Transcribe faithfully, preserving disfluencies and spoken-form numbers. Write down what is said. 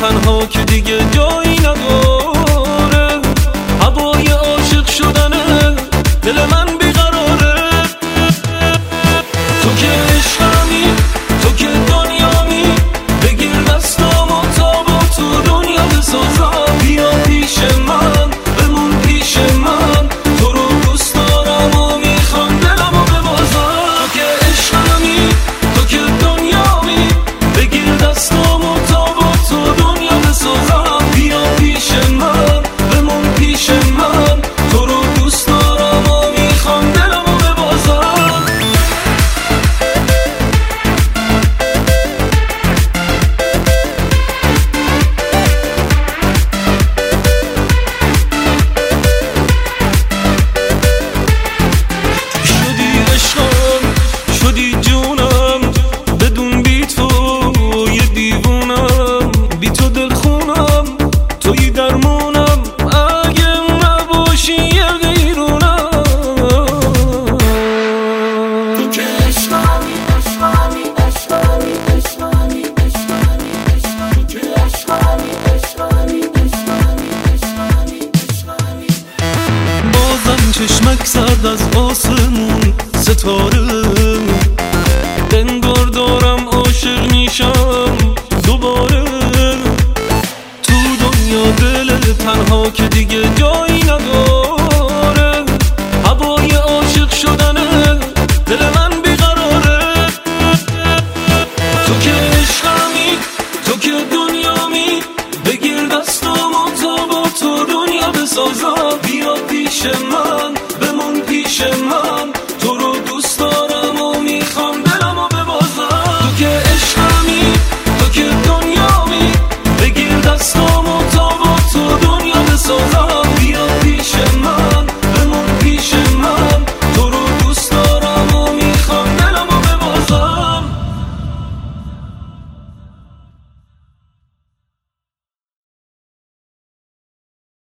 تنها که دیگه جایی نداره، هوای عاشق شدنه دل من بیقراره. تو که عشقمی، تو که دنیامی، بگیر دستامو تا با تو دنیا بسازم. بیا پیش من، بمون پیش من، تو رو دوست دارم و میخوام دلمو ببازم. تو که عشقمی، تو که دنیامی، بگیر دستامو تا با تو دنیا بسازم. بیا پیش من، بمون پیش من، تو رو دوست دارم و میخوام دلمو ببازم. شدی عشقم، شدی جونم، بدون بی تو یه دیوونم. بی تو دل خونم، توی درمونم، اگه نباشی یه غیرونم. تو که عشقمی، عشقمی، عشقمی، عشقمی، عشقمی، عشقمی، تو که عشقمی، عشقمی، عشقمی، عشقمی، عشقمی. بازم چشمک زد از آسمون ستاره، انگار دارم عاشق میشم دوباره. تو دنیا دل تنها که دیگه جایی نداره، هوای عاشق شدنه دل من بیقراره. تو که عشقمی، تو که دنیامی، بگیر دستامو تا با تو دنیا بسازم. بیا پیش من، بمون پیش من، تو رو دوست دارم و میخوام دلمو ببازم. تو که عشقمی، تو که دنیامی، بگیر دستامو